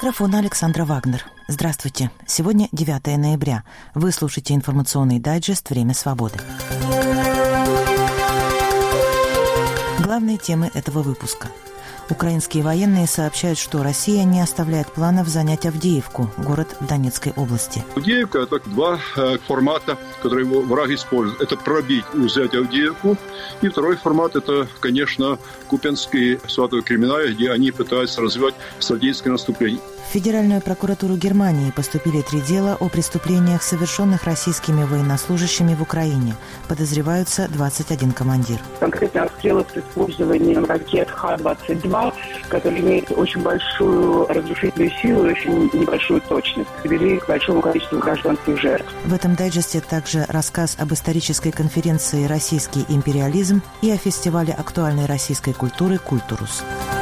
микрофона Александра Вагнер. Здравствуйте. Сегодня 9 ноября. Вы слушаете информационный дайджест «Время свободы». Главные темы этого выпуска. Украинские военные сообщают, что Россия не оставляет планов занять Авдеевку, город в Донецкой области. Авдеевка – это два формата, которые враг использует. Это пробить и взять Авдеевку. И второй формат – это, конечно, Купянский Сватовый Кременная, где они пытаются развивать стратегическое наступление. В Федеральную прокуратуру Германии поступили 3 дела о преступлениях, совершенных российскими военнослужащими в Украине. Подозреваются 21 командир. Конкретно обстрелы с использованием ракет Х-22, которые имеют очень большую разрушительную силу и очень небольшую точность, привели к большому количеству гражданских жертв. В этом дайджесте также рассказ об исторической конференции «Российский империализм» и о фестивале актуальной российской культуры «Культурус».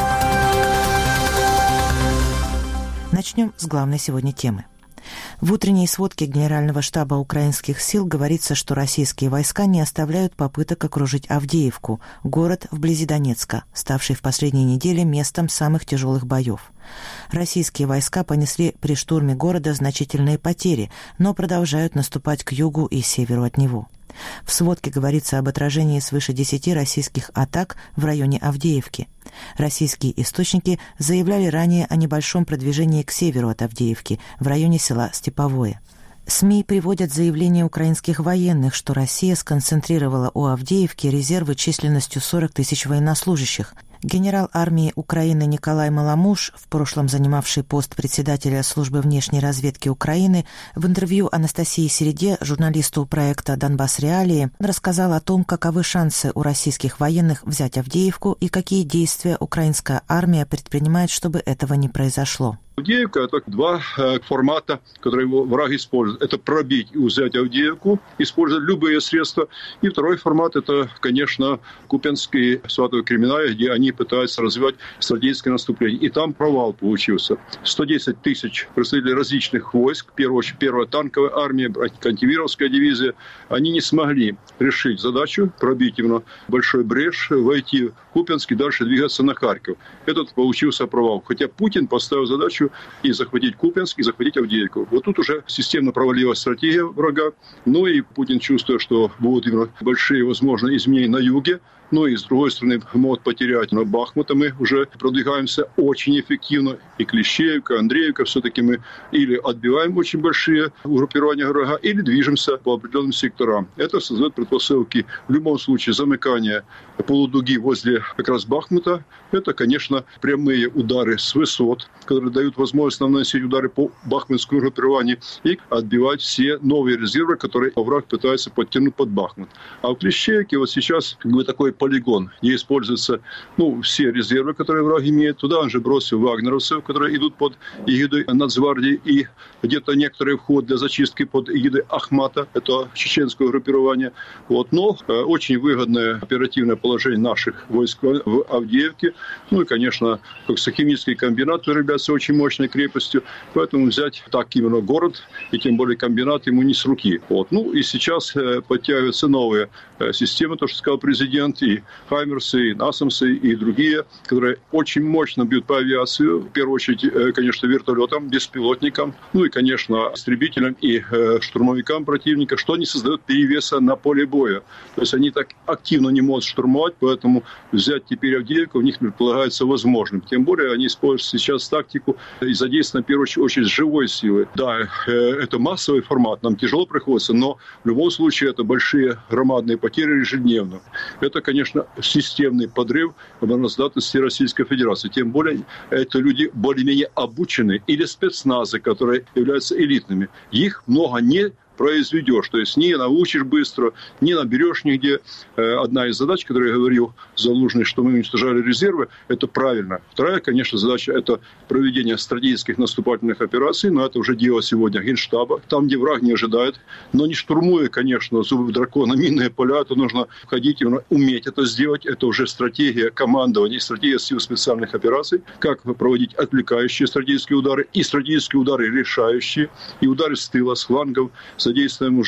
Начнем с главной сегодня темы. В утренней сводке Генерального штаба украинских сил говорится, что российские войска не оставляют попыток окружить Авдеевку, город вблизи Донецка, ставший в последние недели местом самых тяжелых боев. Российские войска понесли при штурме города значительные потери, но продолжают наступать к югу и северу от него. В сводке говорится об отражении свыше 10 российских атак в районе Авдеевки. Российские источники заявляли ранее о небольшом продвижении к северу от Авдеевки, в районе села Степовое. СМИ приводят заявления украинских военных, что Россия сконцентрировала у Авдеевки резервы численностью 40 тысяч военнослужащих. Генерал армии Украины Николай Маламуш, в прошлом занимавший пост председателя службы внешней разведки Украины, в интервью Анастасии Середе, журналисту проекта «Донбасс Реалии», рассказал о том, каковы шансы у российских военных взять Авдеевку и какие действия украинская армия предпринимает, чтобы этого не произошло. Авдеевка – это два формата, которые враг использует. Это пробить и взять Авдеевку, использовать любые средства. И второй формат – это, конечно, Купянский Сватовый Кременная, где они пытаются развивать стратегическое наступление. И там провал получился. 110 тысяч представителей различных войск, в первую очередь первая танковая армия, Кантемировская дивизия, они не смогли решить задачу, пробить именно большой брешь, войти в Купянск и дальше двигаться на Харьков. Этот получился провал. Хотя Путин поставил задачу и захватить Купянск, и захватить Авдеевку. Вот тут уже системно провалилась стратегия врага. Ну и Путин, чувствуя, что будут именно большие, возможно, изменения на юге, ну и, с другой стороны, могут потерять на Бахмута. Мы уже продвигаемся очень эффективно. И Клещеевка, Андреевка, все-таки мы или отбиваем очень большие группирования врага, или движемся по определенным секторам. Это создает предпосылки в любом случае замыкания полудуги возле как раз Бахмута. Это, конечно, прямые удары с высот, которые дают возможность наносить удары по бахмутскому группированию и отбивать все новые резервы, которые враг пытается подтянуть под Бахмут. А в Клещеевке вот сейчас такой полигон, где используются все резервы, которые враг имеет. Туда он же бросил вагнеровцев, которые идут под эгидой Нацгвардии, и где-то некоторые вход для зачистки под эгидой Ахмата, это чеченское группирование. Но очень выгодное оперативное положение наших войск в Авдеевке. Ну и, конечно, химический комбинат является очень мощной крепостью, поэтому взять так именно город, и тем более комбинат ему не с руки. И сейчас подтягиваются новые системы, то, что сказал президент, и Хаймерсы, и Насамсы, и другие, которые очень мощно бьют по авиации, в первую очередь, конечно, вертолетам, беспилотникам, и, конечно, истребителям и штурмовикам противника, что не создает перевеса на поле боя. То есть они так активно не могут штурмовать, поэтому взять теперь Авдеевку у них предполагается возможным. Тем более они используют сейчас тактику и задействованы, в первую очередь, живой силы. Да, это массовый формат, нам тяжело приходится, но в любом случае это большие громадные потери ежедневно. Это, конечно, системный подрыв обороноздатности Российской Федерации. Тем более, это люди более-менее обученные или спецназы, которые являются элитными. Их много не произведешь, то есть не научишь быстро, не наберешь нигде. Одна из задач, которую я говорил Залужный, что мы уничтожали резервы, это правильно. Вторая, конечно, задача – это проведение стратегических наступательных операций, но это уже дело сегодня Генштаба, там, где враг не ожидает, но не штурмуя, конечно, зубы дракона, минные поля, то нужно входить и уметь это сделать. Это уже стратегия командования, стратегия сил специальных операций, как проводить отвлекающие стратегические удары и стратегические удары решающие, и удары с тыла, с флангов, задействуем уже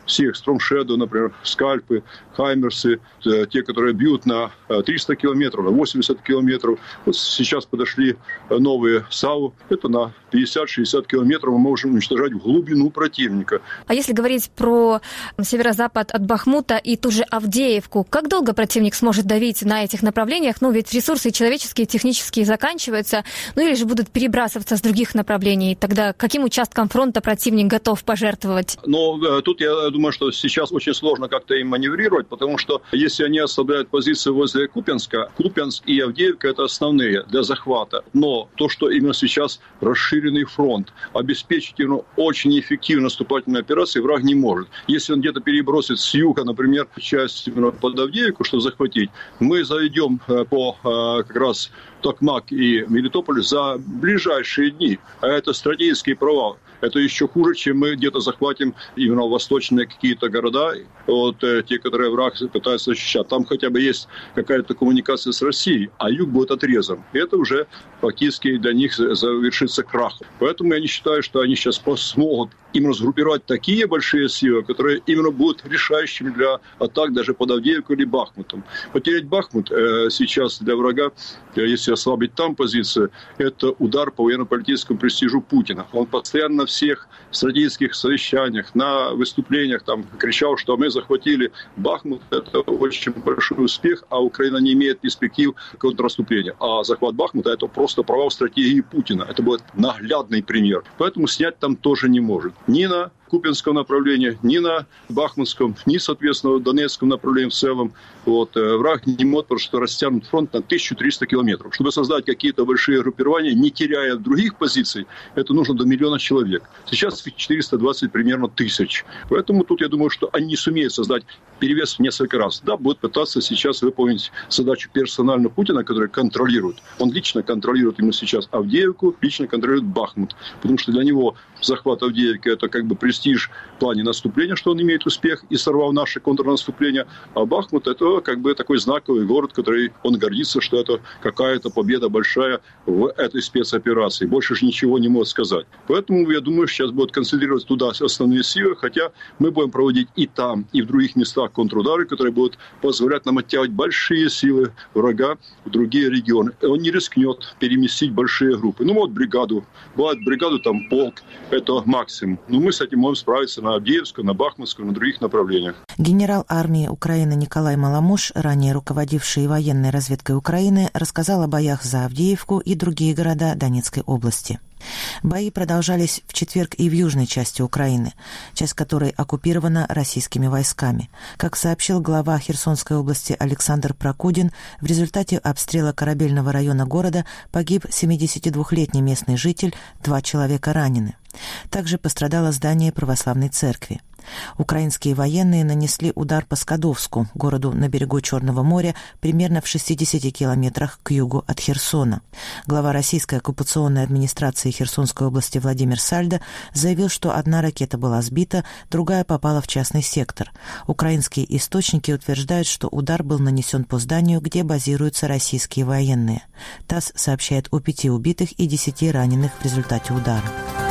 всех, Стромшедо, например, скальпы, хаймерсы, те, которые бьют на 300 километров, на 80 километров. Вот сейчас подошли новые САУ, это на 50-60 километров мы можем уничтожать в глубину противника. А если говорить про северо-запад от Бахмута и ту же Авдеевку, как долго противник сможет давить на этих направлениях? Ну, ведь ресурсы человеческие, технические заканчиваются, ну или же будут перебрасываться с других направлений. Тогда каким участком фронта противник готов пожертвовать? Но тут я думаю, что сейчас очень сложно как-то им маневрировать, потому что если они оставляют позиции возле Купянска, Купянск и Авдеевка – это основные для захвата. Но то, что именно сейчас расширенный фронт, обеспечить ему очень эффективно наступательные операции враг не может. Если он где-то перебросит с юга, например, часть под Авдеевку, чтобы захватить, мы зайдем по как раз Токмак и Мелитополь за ближайшие дни. А это стратегический провал. Это еще хуже, чем мы где-то захватим именно восточные какие-то города, вот те, которые враг пытается защищать. Там хотя бы есть какая-то коммуникация с Россией, а юг будет отрезан. И это уже фактически для них завершится крахом. Поэтому я не считаю, что они сейчас смогут именно сгруппировать такие большие силы, которые именно будут решающими для атак даже под Авдеевку или Бахмутом. Потерять Бахмут сейчас для врага, если ослабить там позиции, это удар по военно-политическому престижу Путина. Он постоянно на всех стратегических совещаниях, на выступлениях там кричал, что мы захватили Бахмут. Это очень большой успех, а Украина не имеет перспектив контрнаступления. А захват Бахмута – это просто провал стратегии Путина. Это будет наглядный пример. Поэтому снять там тоже не может. Ни на Купянском направлении, ни на Бахмутском, ни, соответственно, в Донецком направлении в целом. Вот, враг не может просто растянуть фронт на 1300 километров. Чтобы создать какие-то большие группирования, не теряя других позиций, это нужно до 1 миллиона человек. Сейчас 420 примерно тысяч. Поэтому тут я думаю, что они не сумеют создать перевес в несколько раз. Да, будут пытаться сейчас выполнить задачу персонально Путина, который контролирует. Он лично контролирует именно сейчас Авдеевку, лично контролирует Бахмут. Потому что для него захват Авдеевки – это как бы престиж в плане наступления, что он имеет успех и сорвал наше контрнаступление. А Бахмут – это как бы такой знаковый город, который он гордится, что это какая-то победа большая в этой спецоперации. Больше же ничего не может сказать. Поэтому, я думаю, сейчас будут концентрировать туда основные силы, хотя мы будем проводить и там, и в других местах контрудары, которые будут позволять нам оттягивать большие силы врага в другие регионы. И он не рискнет переместить большие группы. Ну, вот бригаду, бывает бригаду, там полк, это максимум. Но мы с этим можем справиться на Авдеевскую, на Бахмутскую, на других направлениях. Генерал армии Украины Николай Маламуш, ранее руководивший военной разведкой Украины, рассказал о боях за Авдеевку и другие города Донецкой области. Бои продолжались в четверг и в южной части Украины, часть которой оккупирована российскими войсками. Как сообщил глава Херсонской области Александр Прокудин, в результате обстрела корабельного района города погиб 72-летний местный житель, 2 человека ранены. Также пострадало здание православной церкви. Украинские военные нанесли удар по Скадовску, городу на берегу Черного моря, примерно в 60 километрах к югу от Херсона. Глава российской оккупационной администрации Херсонской области Владимир Сальдо заявил, что одна ракета была сбита, другая попала в частный сектор. Украинские источники утверждают, что удар был нанесен по зданию, где базируются российские военные. ТАСС сообщает о 5 убитых и 10 раненых в результате удара.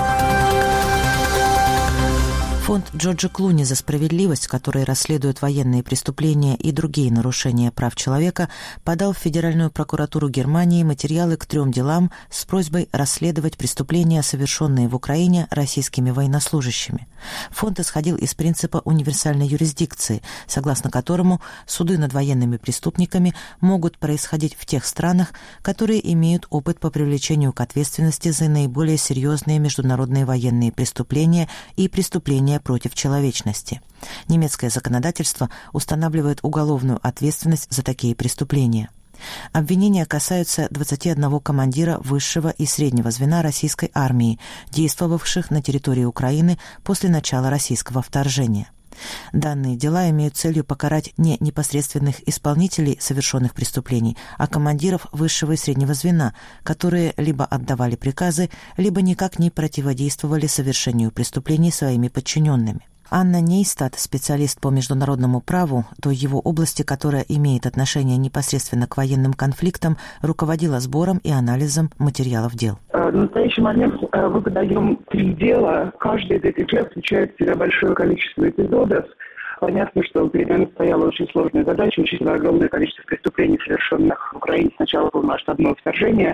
Фонд Джорджа Клуни за справедливость, который расследует военные преступления и другие нарушения прав человека, подал в Федеральную прокуратуру Германии материалы к 3 делам с просьбой расследовать преступления, совершенные в Украине российскими военнослужащими. Фонд исходил из принципа универсальной юрисдикции, согласно которому суды над военными преступниками могут происходить в тех странах, которые имеют опыт по привлечению к ответственности за наиболее серьезные международные военные преступления и преступления против человечности. Немецкое законодательство устанавливает уголовную ответственность за такие преступления. Обвинения касаются 21 командира высшего и среднего звена российской армии, действовавших на территории Украины после начала российского вторжения. Данные дела имеют целью покарать не непосредственных исполнителей совершенных преступлений, а командиров высшего и среднего звена, которые либо отдавали приказы, либо никак не противодействовали совершению преступлений своими подчиненными. Анна Нейстат, специалист по международному праву, той его области, которая имеет отношение непосредственно к военным конфликтам, руководила сбором и анализом материалов дел. В настоящий момент мы подаем 3 дела. Каждый из этих дел включает в себя большое количество эпизодов. Понятно, что перед нами стояла очень сложная задача, учитывая огромное количество преступлений, совершенных в Украине с начала полномасштабного вторжения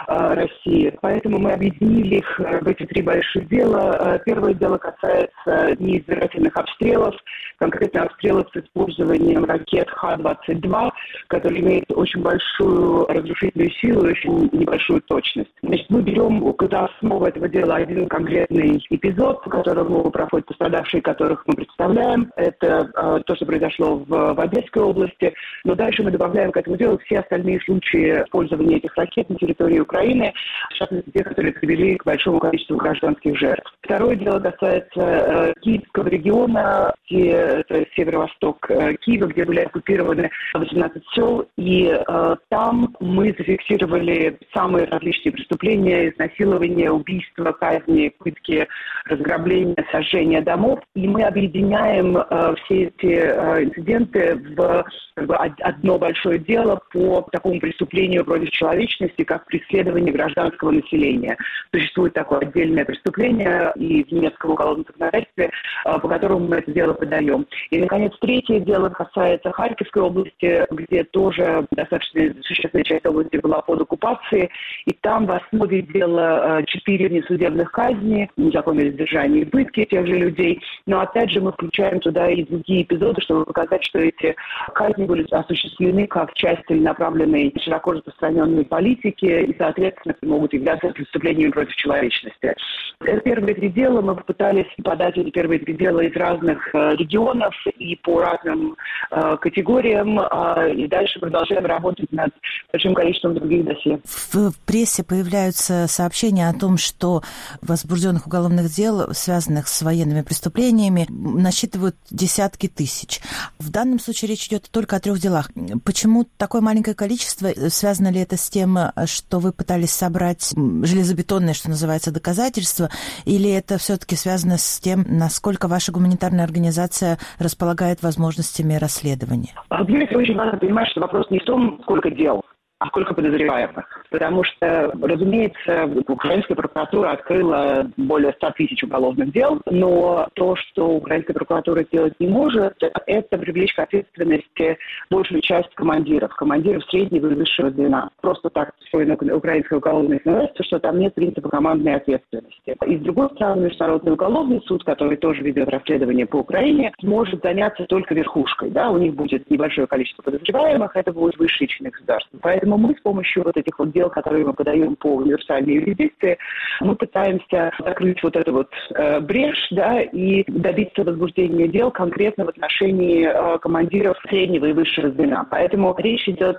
России. Поэтому мы объединили их в эти 3 больших дела. Первое дело касается неизбирательных обстрелов, конкретно обстрелов с использованием ракет Х-22, которые имеют очень большую разрушительную силу и очень небольшую точность. Значит, мы берем за основу этого дела один конкретный эпизод, по которому проходят пострадавшие, которых мы представляем. Это то, что произошло в Одесской области. Но дальше мы добавляем к этому делу все остальные случаи использования этих ракет на территории Украины, в частности, те, которые привели к большому количеству гражданских жертв. Второе дело касается Киевского региона, это северо-восток Киева, где были оккупированы 18 сел, и там мы зафиксировали самые различные преступления: изнасилования, убийства, казни, пытки, разграбления, сожжения домов. И мы объединяем все эти инциденты в одно большое дело по такому преступлению против человечности, как преследование гражданского населения. Существует такое отдельное преступление и в немецком уголовном законодательстве, по которому мы это дело подаем. И, наконец, третье дело касается Харьковской области, где тоже достаточно существенная часть области была под оккупацией, и там в основе дела 4 несудебных казни, незаконное задержание и пытки тех же людей. Но, опять же, мы включаем туда и другие эпизоды, чтобы показать, что эти казни были осуществлены как часть целенаправленной, широко распространенной политики и, соответственно, могут являться преступлениями против человечности. Первые 3 дела мы попытались подать эти первые 3 дела из разных регионов и по разным категориям, и дальше продолжаем работать над большим количеством других досье. В прессе появляются сообщения о том, что возбужденных уголовных дел, связанных с военными преступлениями, насчитывают десятки тысяч. В данном случае речь идет только о 3 делах. Почему такое маленькое количество? Связано ли это с тем, что вы пытались собрать железобетонные, что называется, доказательства, или это все-таки связано с тем, насколько ваша гуманитарная организация располагает возможностями расследования? Понимаете, очень важно понимать, что вопрос не в том, сколько дел, а сколько подозреваемых. Потому что, разумеется, украинская прокуратура открыла более 100 тысяч уголовных дел, но то, что украинская прокуратура сделать не может, это привлечь к ответственности большую часть командиров среднего и высшего звена. Просто так устроено украинское уголовное законодательство, что там нет принципа командной ответственности. И с другой стороны, Международный уголовный суд, который тоже ведет расследование по Украине, может заняться только верхушкой. Да? У них будет небольшое количество подозреваемых, это будет высшие чины государства. Поэтому мы с помощью вот этих вот дел, которые мы подаем по универсальной юрисдикции, мы пытаемся закрыть вот эту вот брешь, да, и добиться возбуждения дел конкретно в отношении командиров среднего и высшего звена. Поэтому речь идет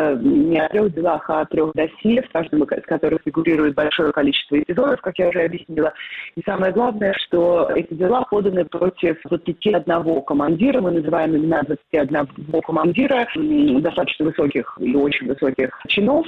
не о 3 делах, а о 3 досье, в каждом из которых фигурирует большое количество эпизодов, как я уже объяснила. И самое главное, что эти дела поданы против 21 командира, мы называем имена 21 командира, достаточно высоких и очень высоких чинов,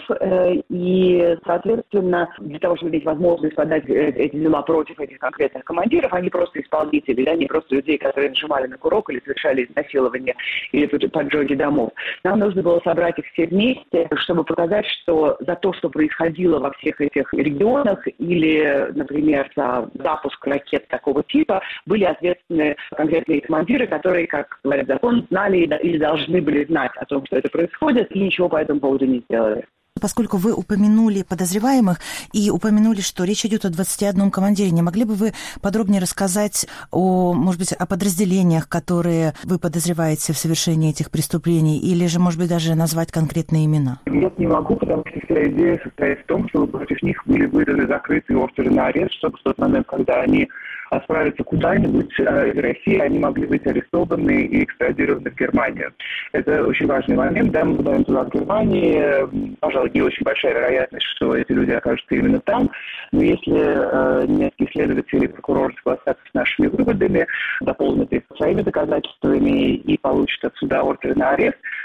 и, соответственно, для того, чтобы иметь возможность подать эти дела против этих конкретных командиров, они просто исполнители, да, не просто людей, которые нажимали на курок или совершали изнасилование или поджоги домов. Нам нужно было собрать их все вместе, чтобы показать, что за то, что происходило во всех этих регионах, или, например, за запуск ракет такого типа, были ответственны конкретные командиры, которые, как говорят закон, знали или должны были знать о том, что это происходит, и ничего по этому поводу не сделали. Поскольку вы упомянули подозреваемых и упомянули, что речь идет о 21 командире, не могли бы вы подробнее рассказать может быть, о подразделениях, которые вы подозреваете в совершении этих преступлений, или же, может быть, даже назвать конкретные имена? Нет, не могу, потому что вся идея состоит в том, чтобы против них были выданы закрытые ордеры на арест, чтобы в тот момент, когда они отправиться куда-нибудь из России, они могли быть арестованы и экстрадированы в Германию. Это очень важный момент. Да, мы подаем туда в Германии. Пожалуй, не очень большая вероятность, что эти люди окажутся именно там. Но если немецкие следователи и прокурор согласятся с нашими выводами, дополнят их своими доказательствами и получат от суда ордер на арест,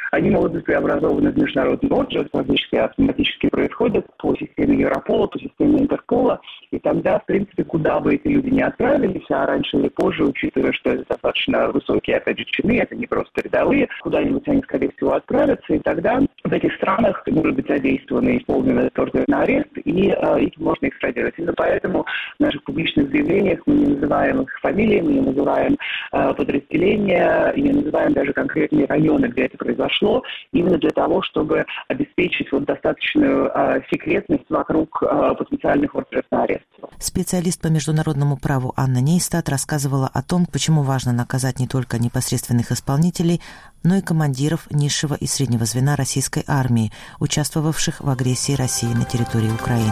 они могут быть преобразованы в международный ордер, фактически автоматически происходят по системе Европола, по системе Интерпола, и тогда, в принципе, куда бы эти люди ни отправились, а раньше или позже, учитывая, что это достаточно высокие, опять же, чины, это не просто рядовые, куда-нибудь они, скорее всего, отправятся, и тогда в этих странах может быть задействован и исполнен этот ордер на арест, и их можно экстрадировать. Именно поэтому в наших публичных заявлениях мы не называем их фамилии, мы не называем подразделения, и не называем даже конкретные районы, где это произошло, именно для того, чтобы обеспечить достаточную секретность вокруг потенциальных ордеров на арест. Специалист по международному праву Анна Нейстат рассказывала о том, почему важно наказать не только непосредственных исполнителей, но и командиров низшего и среднего звена российской армии, участвовавших в агрессии России на территории Украины.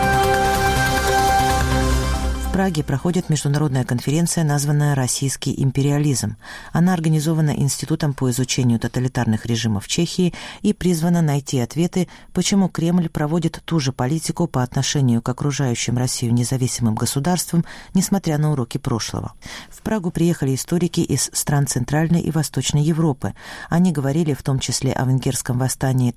В Праге проходит международная конференция, названная «Российский империализм». Она организована Институтом по изучению тоталитарных режимов Чехии и призвана найти ответы, почему Кремль проводит ту же политику по отношению к окружающим Россию независимым государствам, несмотря на уроки прошлого. В Прагу приехали историки из стран Центральной и Восточной Европы. Они говорили в том числе о венгерском восстании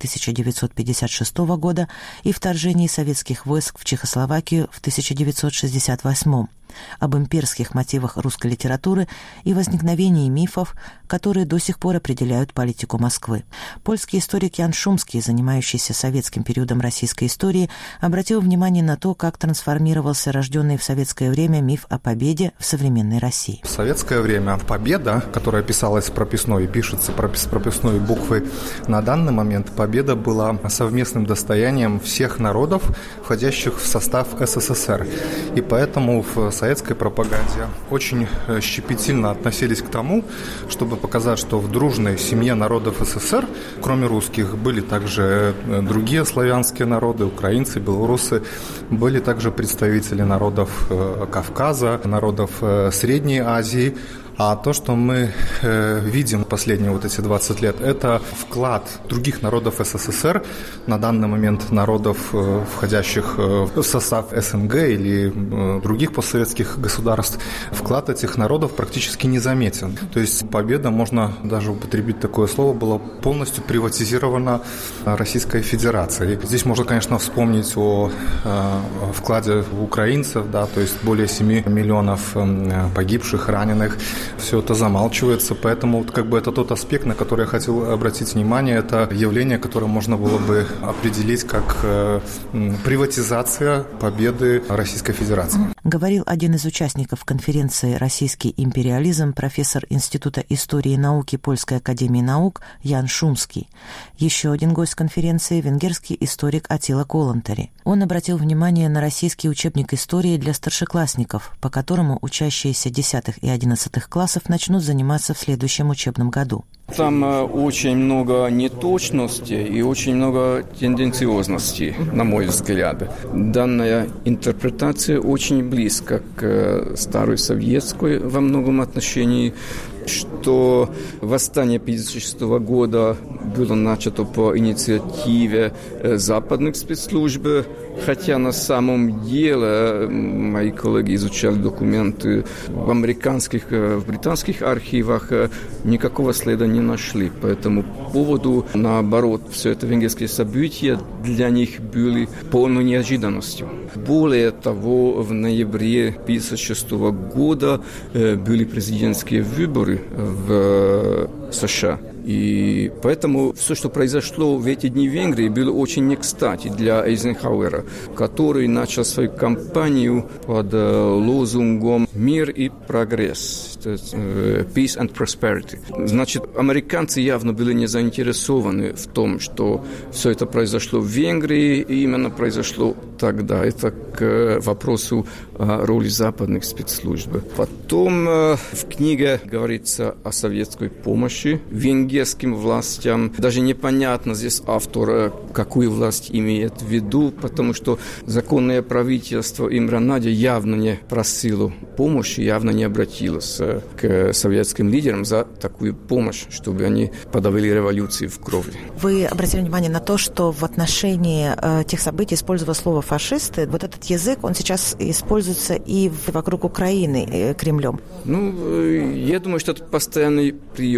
1956 года и вторжении советских войск в Чехословакию в 1968, об имперских мотивах русской литературы и возникновении мифов, которые до сих пор определяют политику Москвы. Польский историк Ян Шумский, занимающийся советским периодом российской истории, обратил внимание на то, как трансформировался рожденный в советское время миф о победе в современной России. В советское время победа, которая писалась прописной и пишется прописной буквой, на данный момент победа была совместным достоянием всех народов, входящих в состав СССР. И поэтому в советской пропаганде очень щепетильно относились к тому, чтобы показать, что в дружной семье народов СССР, кроме русских, были также другие славянские народы, украинцы, белорусы, были также представители народов Кавказа, народов Средней Азии. А то, что мы видим последние эти 20 лет, это вклад других народов СССР, на данный момент народов, входящих в состав СНГ или других постсоветских государств, вклад этих народов практически не заметен. То есть победа, можно даже употребить такое слово, была полностью приватизирована Российской Федерацией. Здесь можно, конечно, вспомнить о вкладе украинцев, да, то есть более 7 миллионов погибших, раненых. Все это замалчивается, поэтому это тот аспект, на который я хотел обратить внимание, это явление, которое можно было бы определить как приватизация победы Российской Федерации. Говорил один из участников конференции «Российский империализм», профессор Института истории и науки Польской академии наук Ян Шумский. Еще один гость конференции – венгерский историк Атила Колонтари. Он обратил внимание на российский учебник истории для старшеклассников, по которому учащиеся 10 и 11 классов начнут заниматься в следующем учебном году. Там очень много неточностей и очень много тенденциозности, на мой взгляд. Данная интерпретация очень близка к старой советской во многом отношении, что восстание 1956 года было начато по инициативе западных спецслужб, хотя на самом деле мои коллеги изучали документы в американских, в британских архивах, никакого следа не нашли. По этому поводу, наоборот, все это венгерские события для них были полной неожиданностью. Более того, в ноябре 1956 года были президентские выборы в США. И поэтому все, что произошло в эти дни в Венгрии, было очень не кстати для Эйзенхауэра, который начал свою кампанию под лозунгом «Мир и прогресс», «Peace and Prosperity». Значит, американцы явно были не заинтересованы в том, что все это произошло в Венгрии, и именно произошло тогда. Это к вопросу о роли западных спецслужб. Потом в книге говорится о советской помощи венгерским властям. Даже непонятно здесь автор, какую власть имеет в виду, потому что законное правительство Имре Надя явно не просило помощи, явно не обратилось к советским лидерам за такую помощь, чтобы они подавили революцию в крови. Вы обратили внимание на то, что в отношении тех событий использовалось слово фашисты. Вот этот язык, он сейчас используется и вокруг Украины Кремлем. Я думаю, что это постоянный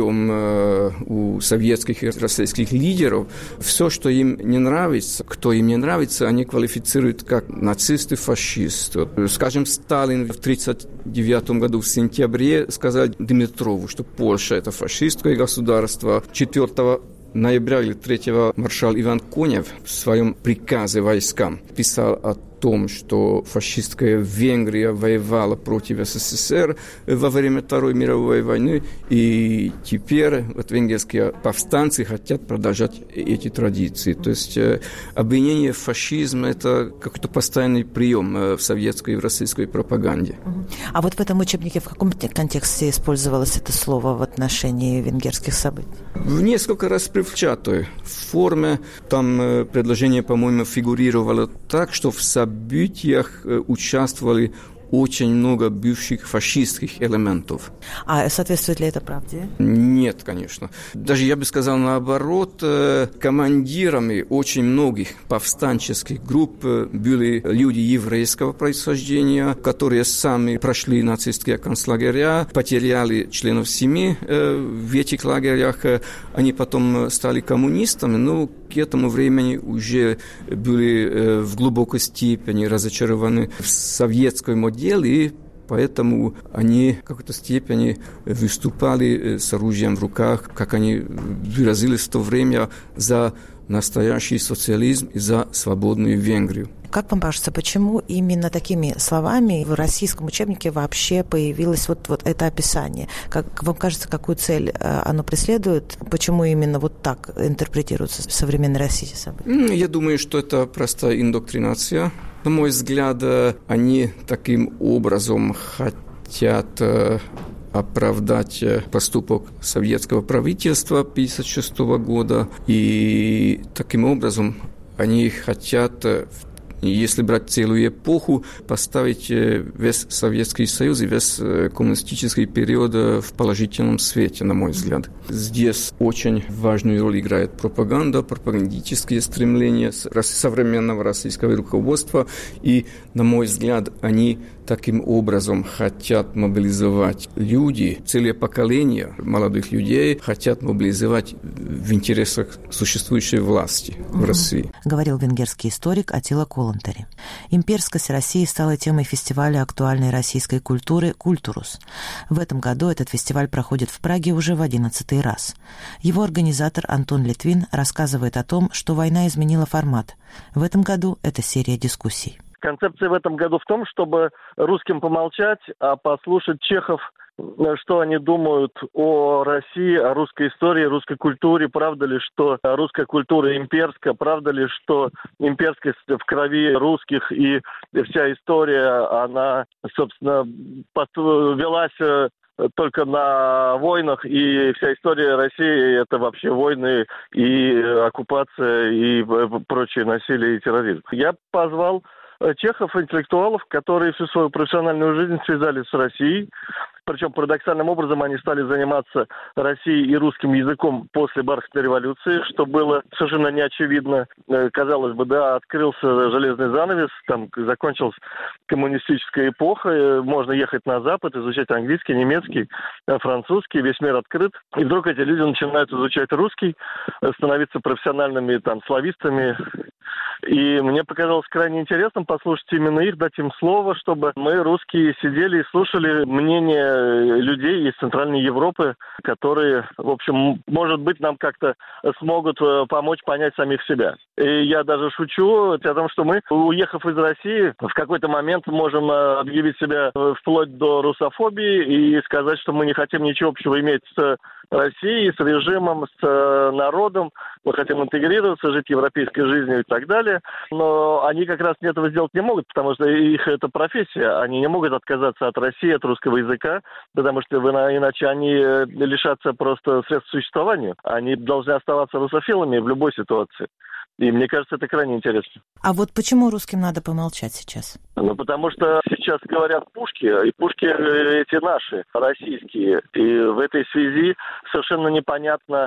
прием у советских и российских лидеров. Все, что им не нравится, кто им не нравится, они квалифицируют как нацисты, фашисты. Скажем, Сталин в 1939 году в сентябре сказал Димитрову, что Польша – это фашистское государство. 4 ноября или 3 маршал Иван Конев в своем приказе войскам писал о том, что фашистская Венгрия воевала против СССР во время Второй мировой войны, и теперь венгерские повстанцы хотят продолжать эти традиции. То есть обвинение в фашизме – это какой-то постоянный прием в советской и в российской пропаганде. А вот в этом учебнике в каком контексте использовалось это слово в отношении венгерских событий? В несколько раз привчатой форме. Там предложение, по-моему, фигурировало так, что в событиях участвовали очень много бывших фашистских элементов. А соответствует ли это правде? Нет, конечно. Даже я бы сказал наоборот, командирами очень многих повстанческих групп были люди еврейского происхождения, которые сами прошли нацистские концлагеря, потеряли членов семьи в этих лагерях. Они потом стали коммунистами, но к этому времени уже были в глубокой степени разочарованы в советской модели, и поэтому они в какой-то степени выступали с оружием в руках, как они выразились в то время, за настоящий социализм и за свободную Венгрию. Как вам кажется, почему именно такими словами в российском учебнике вообще появилось вот это описание? Как вам кажется, какую цель оно преследует? Почему именно вот так интерпретируется в современной России события? Я думаю, что это просто индоктринация. На мой взгляд, они таким образом хотят оправдать поступок советского правительства 1956 года. И таким образом они хотят, если брать целую эпоху, поставить весь Советский Союз и весь коммунистический период в положительном свете, на мой взгляд. Здесь очень важную роль играет пропаганда, пропагандические стремления современного российского руководства. И, на мой взгляд, они таким образом хотят мобилизовать люди, целые поколения молодых людей хотят мобилизовать в интересах существующей власти в России. Говорил венгерский историк Атила Колонтари. Имперскость России стала темой фестиваля актуальной российской культуры «Культурус». В этом году этот фестиваль проходит в Праге уже в 11-й раз. Его организатор Антон Литвин рассказывает о том, что война изменила формат. В этом году это серия дискуссий. Концепция в этом году в том, чтобы русским помолчать, а послушать чехов, что они думают о России, о русской истории, русской культуре. Правда ли, что русская культура имперская? Правда ли, что имперскость в крови русских и вся история, она, собственно, велась только на войнах, и вся история России – это вообще войны и оккупация, и прочее насилие и терроризм. Я позвал чехов, интеллектуалов, которые всю свою профессиональную жизнь связали с Россией. Причем парадоксальным образом они стали заниматься Россией и русским языком после Бархатной революции, что было совершенно неочевидно. Казалось бы, да, открылся железный занавес, там закончилась коммунистическая эпоха, можно ехать на Запад, изучать английский, немецкий, французский, весь мир открыт. И вдруг эти люди начинают изучать русский, становиться профессиональными там славистами. И мне показалось крайне интересным послушать именно их, дать им слово, чтобы мы, русские, сидели и слушали мнение людей из Центральной Европы, которые, в общем, может быть, нам как-то смогут помочь понять самих себя. И я даже шучу о том, что мы, уехав из России, в какой-то момент можем объявить себя вплоть до русофобии и сказать, что мы не хотим ничего общего иметь с Россией, с режимом, с народом, мы хотим интегрироваться, жить европейской жизнью и так далее. Но они как раз этого сделать не могут, потому что их это профессия. Они не могут отказаться от России, от русского языка, потому что иначе они лишатся просто средств существования. Они должны оставаться русофилами в любой ситуации. И мне кажется, это крайне интересно. А вот почему русским надо помолчать сейчас? Ну, потому что сейчас говорят пушки, и пушки эти наши, российские. И в этой связи совершенно непонятно,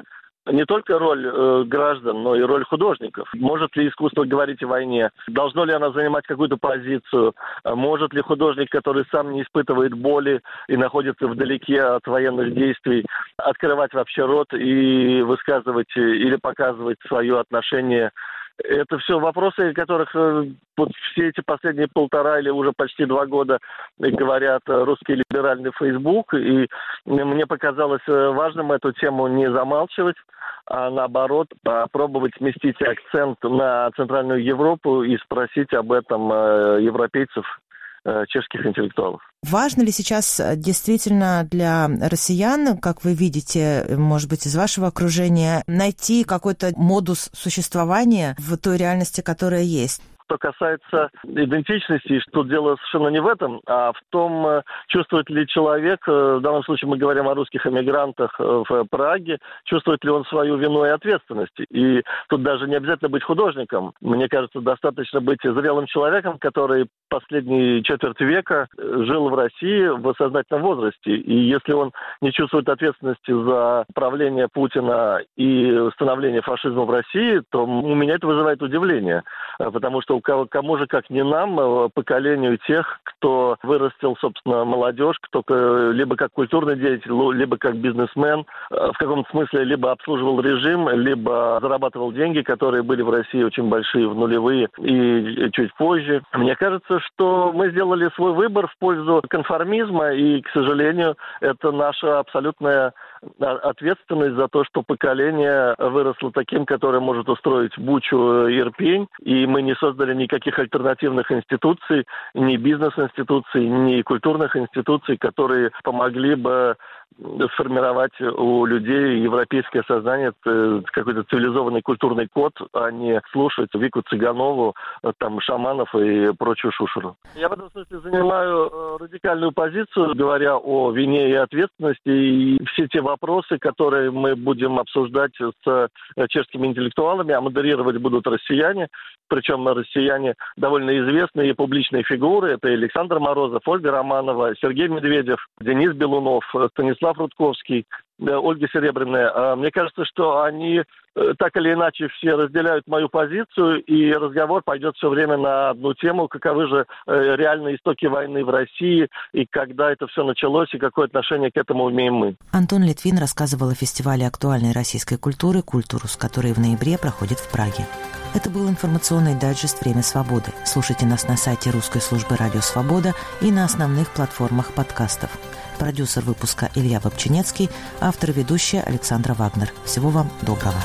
не только роль граждан, но и роль художников. Может ли искусство говорить о войне? Должно ли оно занимать какую-то позицию? Может ли художник, который сам не испытывает боли и находится вдалеке от военных действий, открывать вообще рот и высказывать или показывать свое отношение? Это все вопросы, о которых вот все эти последние 1,5 или уже почти 2 года говорят русский либеральный Facebook. И мне показалось важным эту тему не замалчивать, а наоборот попробовать сместить акцент на Центральную Европу и спросить об этом европейцев, чешских интеллектуалов. Важно ли сейчас действительно для россиян, как вы видите, может быть, из вашего окружения, найти какой-то модус существования в той реальности, которая есть? Что касается идентичности, что дело совершенно не в этом, а в том, чувствует ли человек, в данном случае мы говорим о русских эмигрантах в Праге, чувствует ли он свою вину и ответственность. И тут даже не обязательно быть художником. Мне кажется, достаточно быть зрелым человеком, который последние четверть века жил в России в сознательном возрасте. И если он не чувствует ответственности за правление Путина и становление фашизма в России, то у меня это вызывает удивление. Потому что кому же, как не нам, поколению тех, кто вырастил, собственно, молодежь, кто либо как культурный деятель, либо как бизнесмен, в каком-то смысле либо обслуживал режим, либо зарабатывал деньги, которые были в России очень большие в нулевые и чуть позже. Мне кажется, что мы сделали свой выбор в пользу конформизма, и, к сожалению, это наша абсолютная ответственность за то, что поколение выросло таким, которое может устроить бучу и Ирпень, и мы не создали никаких альтернативных институций, ни бизнес-институций, ни культурных институций, которые помогли бы сформировать у людей европейское сознание, какой-то цивилизованный культурный код, а не слушать Вику Цыганову, там, шаманов и прочую шушеру. Я в этом смысле занимаю радикальную позицию, говоря о вине и ответственности, и все те вопросы, которые мы будем обсуждать с чешскими интеллектуалами, а модерировать будут россияне, причем россияне довольно известные и публичные фигуры. Это Александр Морозов, Ольга Романова, Сергей Медведев, Денис Белунов, Станислав Рудковский, Ольга Серебряная. Мне кажется, что они так или иначе все разделяют мою позицию, и разговор пойдет все время на одну тему, каковы же реальные истоки войны в России, и когда это все началось, и какое отношение к этому имеем мы. Антон Литвин рассказывал о фестивале актуальной российской культуры «Культурус», который в ноябре проходит в Праге. Это был информационный дайджест «Время свободы». Слушайте нас на сайте русской службы «Радио Свобода» и на основных платформах подкастов. Продюсер выпуска Илья Бобчинецкий, автор и ведущая Александра Вагнер. Всего вам доброго.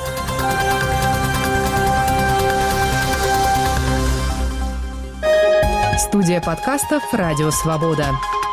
Студия подкастов «Радио Свобода».